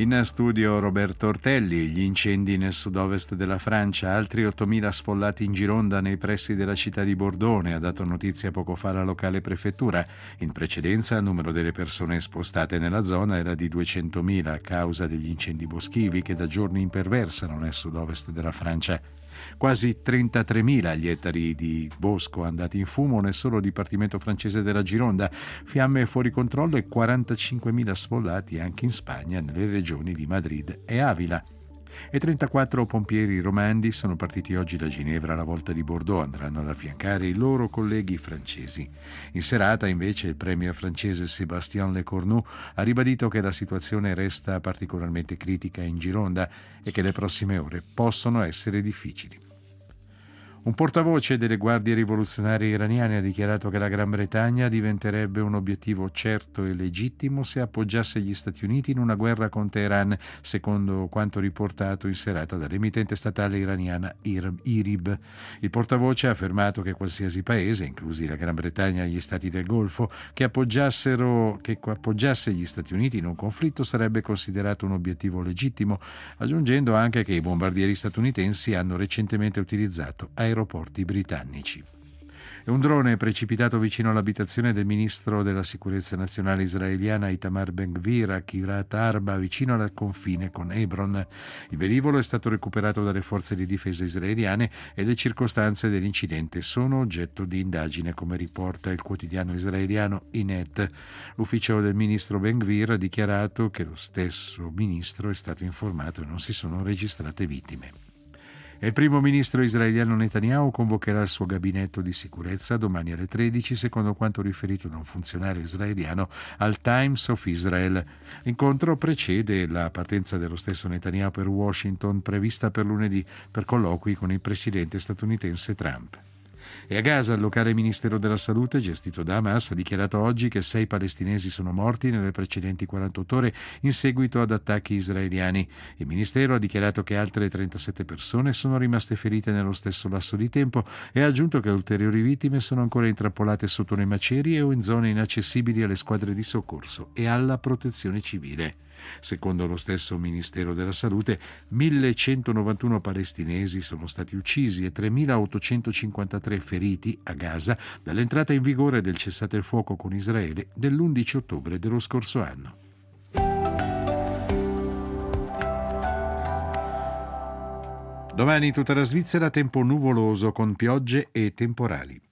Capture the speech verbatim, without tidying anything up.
In studio Roberto Ortelli. Gli incendi nel sud-ovest della Francia, altri ottomila sfollati in Gironda nei pressi della città di Bordone, ha dato notizia poco fa la locale prefettura. In precedenza il numero delle persone spostate nella zona era di duecentomila a causa degli incendi boschivi che da giorni imperversano nel sud-ovest della Francia. Quasi trentatremila gli ettari di bosco andati in fumo nel solo dipartimento francese della Gironda, fiamme fuori controllo e quarantacinquemila sfollati anche in Spagna, nelle regioni di Madrid e Avila. E trentaquattro pompieri romandi sono partiti oggi da Ginevra alla volta di Bordeaux, andranno ad affiancare i loro colleghi francesi. In serata invece il premier francese Sébastien Lecornu ha ribadito che la situazione resta particolarmente critica in Gironda e che le prossime ore possono essere difficili. Un portavoce delle guardie rivoluzionarie iraniane ha dichiarato che la Gran Bretagna diventerebbe un obiettivo certo e legittimo se appoggiasse gli Stati Uniti in una guerra con Teheran, secondo quanto riportato in serata dall'emittente statale iraniana I R I B. Il portavoce ha affermato che qualsiasi paese, inclusi la Gran Bretagna e gli Stati del Golfo, che appoggiassero che appoggiasse gli Stati Uniti in un conflitto sarebbe considerato un obiettivo legittimo, aggiungendo anche che i bombardieri statunitensi hanno recentemente utilizzato aeroporti britannici. E un drone è precipitato vicino all'abitazione del ministro della sicurezza nazionale israeliana Itamar Ben-Gvir a Kiryat Arba, vicino al confine con Hebron. Il velivolo è stato recuperato dalle forze di difesa israeliane e le circostanze dell'incidente sono oggetto di indagine, come riporta il quotidiano israeliano Ynet. L'ufficio del ministro Ben-Gvir ha dichiarato che lo stesso ministro è stato informato e non si sono registrate vittime. Il primo ministro israeliano Netanyahu convocherà il suo gabinetto di sicurezza domani alle tredici, secondo quanto riferito da un funzionario israeliano al Times of Israel. L'incontro precede la partenza dello stesso Netanyahu per Washington, prevista per lunedì, per colloqui con il presidente statunitense Trump. E a Gaza il locale Ministero della Salute, gestito da Hamas, ha dichiarato oggi che sei palestinesi sono morti nelle precedenti quarantotto ore in seguito ad attacchi israeliani. Il Ministero ha dichiarato che altre trentasette persone sono rimaste ferite nello stesso lasso di tempo e ha aggiunto che ulteriori vittime sono ancora intrappolate sotto le macerie o in zone inaccessibili alle squadre di soccorso e alla protezione civile. Secondo lo stesso Ministero della Salute, millecentonovantuno palestinesi sono stati uccisi e tremilaottocentocinquantatré feriti a Gaza dall'entrata in vigore del cessate il fuoco con Israele dell'undici ottobre dello scorso anno. Domani tutta la Svizzera tempo nuvoloso con piogge e temporali.